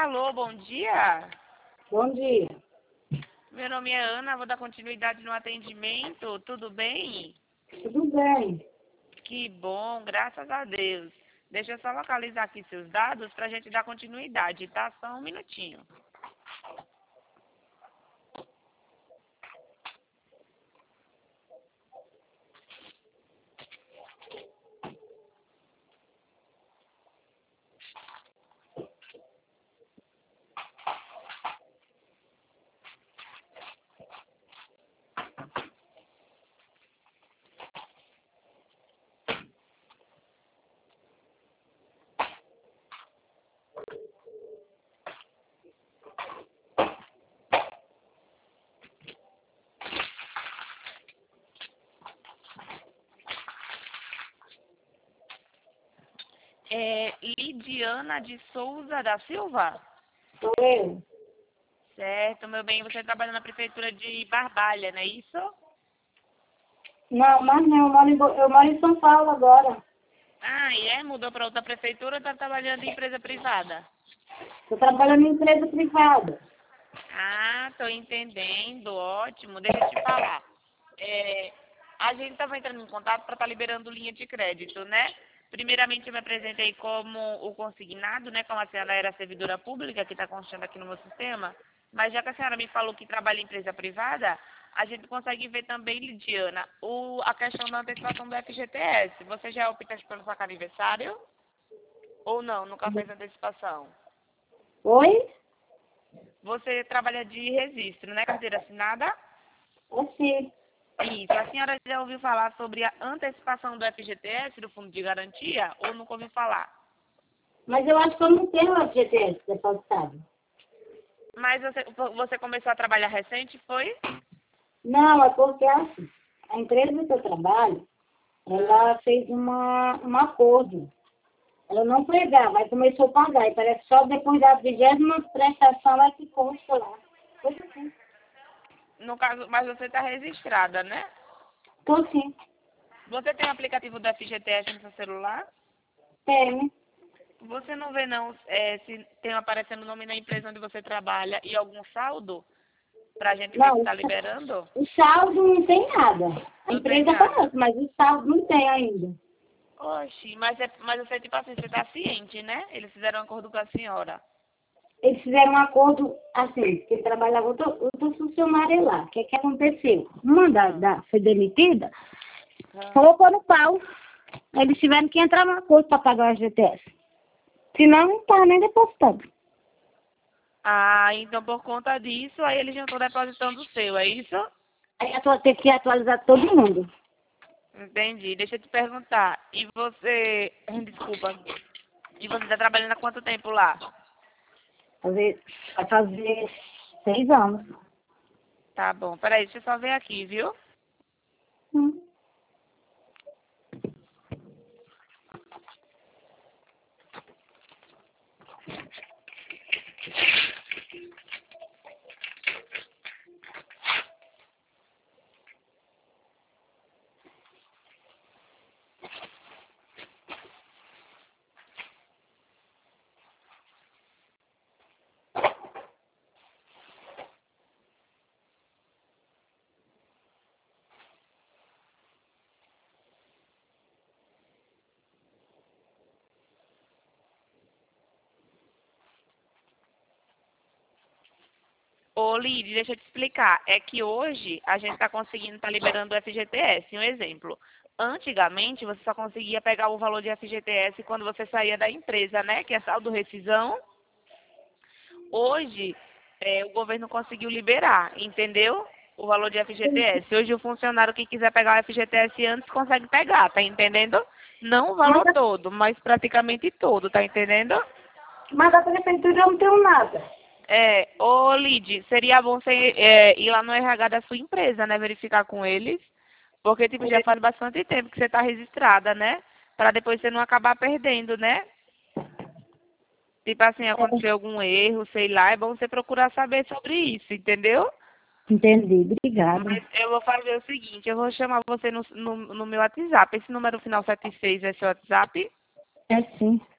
Alô, bom dia. Bom dia. Meu nome é Ana, vou dar continuidade no atendimento. Tudo bem? Tudo bem? Que bom, graças a Deus. Deixa eu só localizar aqui seus dados para a gente dar continuidade, tá? Só um minutinho. Lidiana de Souza da Silva? Sou eu. Certo, meu bem, você trabalha na prefeitura de Barbalha, não é isso? Não, mas não, eu moro em São Paulo agora. Ah, e mudou para outra prefeitura ou está trabalhando em empresa privada? Estou trabalhando em empresa privada. Ah, estou entendendo, ótimo. Deixa eu te falar. A gente estava entrando em contato para estar liberando linha de crédito, né? Primeiramente, eu me apresentei como o consignado, né? Como a senhora era servidora pública, que está constando aqui no meu sistema. Mas já que a senhora me falou que trabalha em empresa privada, a gente consegue ver também, Lidiana, a questão da antecipação do FGTS. Você já optou pelo sacar aniversário? Ou não? Nunca fez antecipação? Oi? Você trabalha de registro, né? Carteira assinada? Assim. Isso. A senhora já ouviu falar sobre a antecipação do FGTS, do Fundo de Garantia, ou nunca ouviu falar? Mas eu acho que eu não tenho FGTS depositado. Mas você começou a trabalhar recente, foi? Não, é porque assim, a empresa que eu trabalho, ela fez um acordo. Ela não pregava, aí começou a pagar. E parece que só depois da 20ª prestação é que consta lá. Coisa assim. No caso, mas você está registrada, né? Tô sim. Você tem o aplicativo do FGTS no seu celular? Tem. Você não vê não se tem aparecendo o nome da empresa onde você trabalha e algum saldo para a gente ver se Não, está liberando? o saldo não tem nada. A Não tem empresa nada. aparece, mas o saldo não tem ainda. Oxi, mas você, tipo assim, você está ciente, né? Eles fizeram um acordo com a senhora. Eles fizeram um acordo assim, que trabalhava outro funcionário lá. O que aconteceu? Uma foi demitida, colocou no pau. Eles tiveram que entrar no acordo para pagar o FGTS. Senão não estava nem depositando. Ah, então por conta disso, aí eles já estão depositando o seu, é isso? Aí teve que atualizar todo mundo. Entendi. Deixa eu te perguntar. E você. Desculpa. E você está trabalhando há quanto tempo lá? Vai fazer 6 anos. Tá bom. Peraí, deixa eu só ver aqui, viu? Hum. Ô, Lid, deixa eu te explicar. É que hoje a gente está conseguindo estar liberando o FGTS. Um exemplo. Antigamente, você só conseguia pegar o valor de FGTS quando você saía da empresa, né? Que é saldo rescisão. Hoje, o governo conseguiu liberar, entendeu? O valor de FGTS. Hoje, o funcionário que quiser pegar o FGTS antes consegue pegar, tá entendendo? Não o valor todo, mas praticamente todo, tá entendendo? Mas da prefeitura eu não tenho nada. Ô Lid, seria bom você ir lá no RH da sua empresa, né? Verificar com eles. Porque, tipo, já faz bastante tempo que você tá registrada, né? Pra depois você não acabar perdendo, né? Tipo assim, aconteceu algum erro, sei lá, é bom você procurar saber sobre isso, entendeu? Entendi, obrigada. Mas eu vou fazer o seguinte, eu vou chamar você no meu WhatsApp. Esse número final 76 é seu WhatsApp? É sim.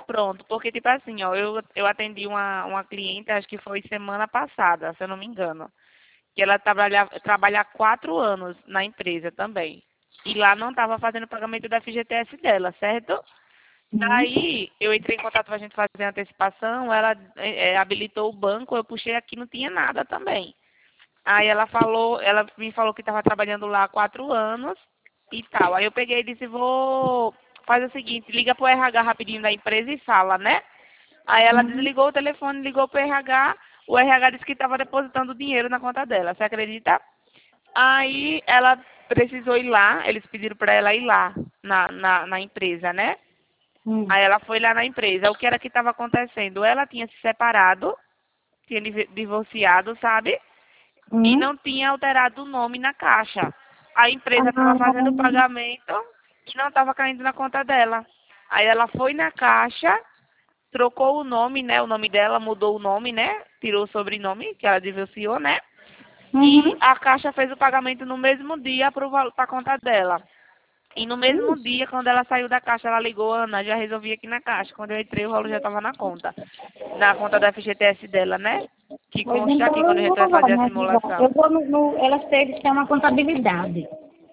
Pronto, porque tipo assim, ó, eu atendi uma cliente, acho que foi semana passada, se eu não me engano, que ela trabalha há 4 anos na empresa também. E lá não estava fazendo o pagamento da FGTS dela, certo? Uhum. Daí eu entrei em contato para a gente fazer a antecipação, ela habilitou o banco, eu puxei aqui, não tinha nada também. Aí ela me falou que estava trabalhando lá há 4 anos e tal. Aí eu peguei e disse, vou fazer o seguinte, liga pro RH rapidinho da empresa e fala, né? Aí ela Uhum. desligou o telefone, ligou pro RH, o RH disse que estava depositando dinheiro na conta dela, você acredita? Aí ela precisou ir lá, eles pediram para ela ir lá na empresa, né? Uhum. Aí ela foi lá na empresa. O que era que estava acontecendo? Ela tinha se separado, tinha divorciado, sabe? E Uhum. não tinha alterado o nome na caixa. A empresa estava fazendo o Ah, pagamento e não estava caindo na conta dela. Aí ela foi na caixa, trocou o nome, né? O nome dela mudou o nome, né? Tirou o sobrenome, que ela divorciou, né? E uhum. a caixa fez o pagamento no mesmo dia para a conta dela. E no mesmo Ixi. dia, quando ela saiu da caixa, ela ligou, Ana, já resolvi aqui na caixa. Quando eu entrei, o valor já estava na conta. Na conta da FGTS dela, né? Que Pois consta então aqui quando a eu gente vou vai lá fazer a me ajudar. Eu simulação. vou eles têm uma contabilidade.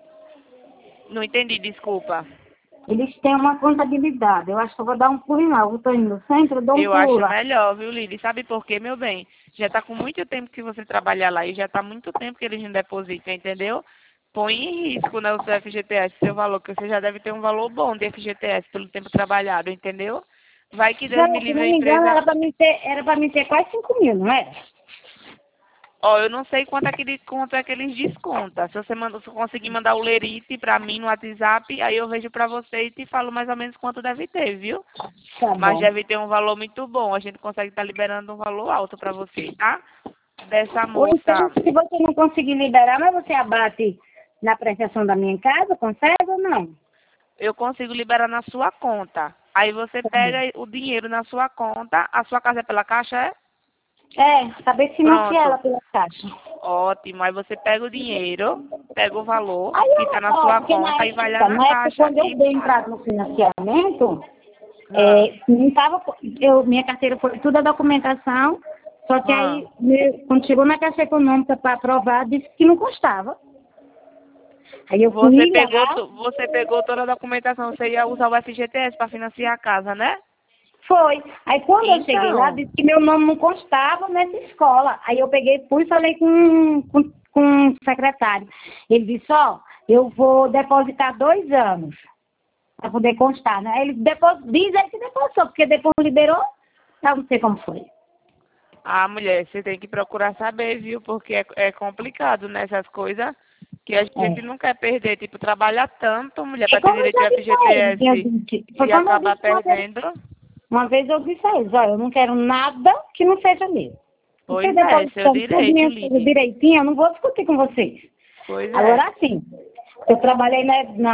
Não entendi, desculpa. Eles têm uma contabilidade. Eu acho que eu vou dar um pulo lá. Eu estou indo no centro, eu dou um Eu pulo acho lá. melhor, viu, Lili? Sabe por quê, meu bem? Já tá com muito tempo que você trabalha lá e já tá muito tempo que eles não depositam, entendeu? Põe em risco, né, o seu FGTS, seu valor, que você já deve ter um valor bom de FGTS pelo tempo trabalhado, entendeu? Vai que Já, Deus me se livre não a me engano, empresa. era para mim ter quase 5.000, não era? Ó, eu não sei quanto é que eles descontam. Se você se conseguir mandar o lerite pra mim no WhatsApp, aí eu vejo pra você e te falo mais ou menos quanto deve ter, viu? Tá Mas bom. deve ter um valor muito bom. A gente consegue estar liberando um valor alto pra você, tá? Dessa Ou então, moça, se você não conseguir liberar, mas você abate na prestação da minha casa, consegue ou não? eu consigo liberar na sua conta. Aí você Tá bom. pega o dinheiro na sua conta. A sua casa é pela caixa, é? Acabei de financiar ela Pronto. pela caixa. Ótimo. Aí você pega o dinheiro, pega o valor Aí, que tá na ó, sua porque conta e vai lá na na época caixa quando eu e dei paga. entrada no financiamento, Ah, não tava, minha carteira foi toda a documentação, só que ah. aí, quando chegou na Caixa Econômica para aprovar, disse que não constava. Aí eu fui lá, Você pegou toda a documentação, você ia usar o FGTS para financiar a casa, né? foi. Aí quando eu cheguei lá, Então, disse que meu nome não constava nessa escola. Aí eu peguei, fui e falei com o secretário. Ele disse, ó, eu vou depositar 2 anos para poder constar, né? Ele diz aí que depositou, porque depois liberou, eu não sei como foi. a mulher, você tem que procurar saber, viu? Porque é complicado nessas coisas que a gente É. não quer perder. Tipo, trabalhar tanto, mulher, É para ter como eu direito já ao disse a eles, eu FGTS disse, foi e quando eu acabar disse perdendo. uma vez eu disse a eles, olha, eu não quero nada que não seja meu. Vocês Pois é, seu depositando tudo direito, tudo Lide. direitinho, eu não vou discutir com vocês. Pois é. Agora, assim, eu trabalhei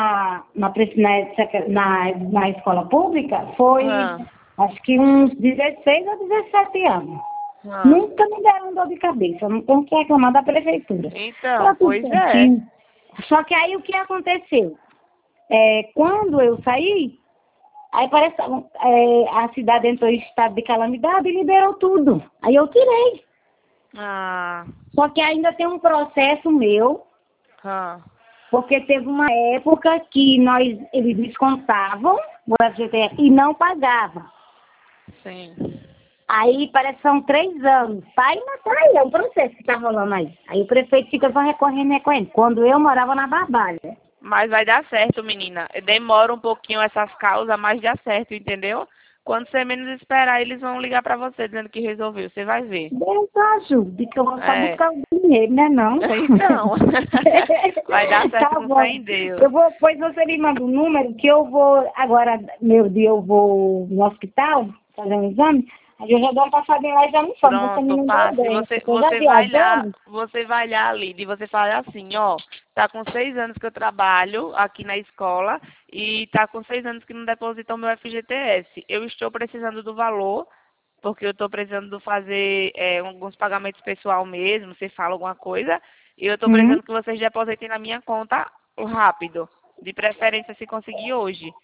na escola pública, foi Ah, acho que uns 16 ou 17 anos. ah. Nunca me deram dor de cabeça, não tenho que reclamar da prefeitura. Então, Era tudo pois é. certinho. Só que aí o que aconteceu? Quando eu saí, aí parece que a cidade entrou em estado de calamidade e liberou tudo. Aí eu tirei. Ah, Só que ainda tem um processo meu, ah, porque teve uma época que eles descontavam o FGTS e não pagavam. sim. Aí parece que são 3 anos. Mas tá aí, é um processo que tá rolando aí. Aí o prefeito fica só recorrendo. Quando eu morava na Barbalha. Mas vai dar certo, menina. Demora um pouquinho essas causas, mas dá certo, entendeu? Quando você menos esperar, eles vão ligar pra você dizendo que resolveu. Você vai ver. Deus ajude, que eu vou só É. buscar o dinheiro, né não? Então, vai dar certo Tá com fé bom. em Deus. Pois você me manda um número que eu vou, agora, meu dia eu vou no hospital fazer um exame, aí eu já dou uma passadinha lá e já me informo. Você me Pronto, mandou passe. bem, porque eu já viajando. Você vai lá, Lid, e você fala assim, ó, tá com 6 anos que eu trabalho aqui na escola e tá com 6 anos que não depositam meu FGTS. Eu estou precisando do valor, porque eu estou precisando de fazer alguns pagamentos pessoal mesmo, você fala alguma coisa, e eu estou Hum, precisando que vocês depositem na minha conta rápido, de preferência se conseguir hoje.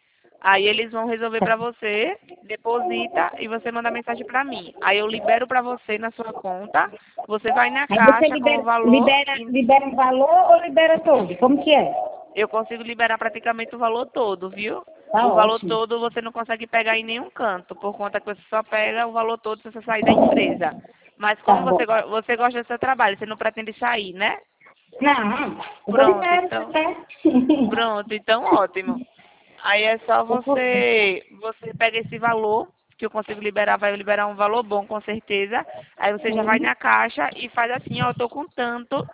Aí eles vão resolver pra você, deposita e você manda mensagem pra mim. Aí eu libero pra você na sua conta, você vai na Aí você caixa com o valor e libera um valor ou libera todo? Como que é? eu consigo liberar praticamente o valor todo, viu? Tá O valor ótimo. todo você não consegue pegar em nenhum canto, por conta que você só pega o valor todo se você sair da empresa. Mas Tá como bom. você gosta do seu trabalho, você não pretende sair, né? Não, eu vou Pronto, liberar então. até. Pronto, então ótimo. Aí é só você pega esse valor, que eu consigo liberar, vai liberar um valor bom, com certeza. Aí você já vai Sim. na caixa e faz assim, ó, eu tô com tanto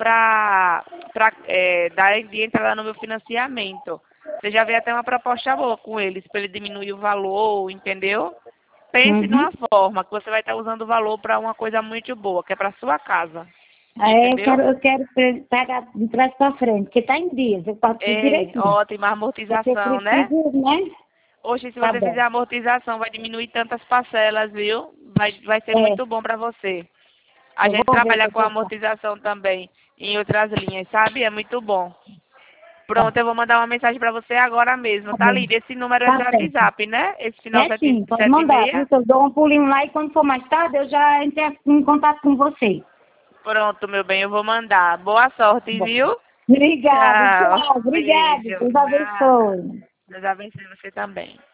dar de entrada no meu financiamento. Você já vê até uma proposta boa com eles, para ele diminuir o valor, entendeu? Pense Uhum. numa forma que você vai estar usando o valor para uma coisa muito boa, que é para sua casa. Aí Entendeu? eu quero pagar de trás para frente, porque tá em dias, eu passo tudo É, direitinho. ótima Porque eu amortização, né? preciso, né? Hoje, se Tá você bom. fizer a amortização, vai diminuir tantas parcelas, viu? Vai ser É, muito bom para você. A eu gente vou ver o que trabalha eu com vou fazer. amortização também em outras linhas, sabe? É muito bom. Tá, Pronto, eu vou mandar uma mensagem para você agora mesmo, tá tá, bom. Lídia? Esse número é Tá seu certo. WhatsApp, né? Esse final É sim, pode mandar, viu? 776? Que eu dou um pulinho lá e quando for mais tarde eu já entro em contato com você. Pronto, meu bem, eu vou mandar. Boa sorte, Bom. viu? Obrigada, Tchau. tchau. Obrigada. Beijo. Deus Tchau. abençoe. Deus abençoe você também.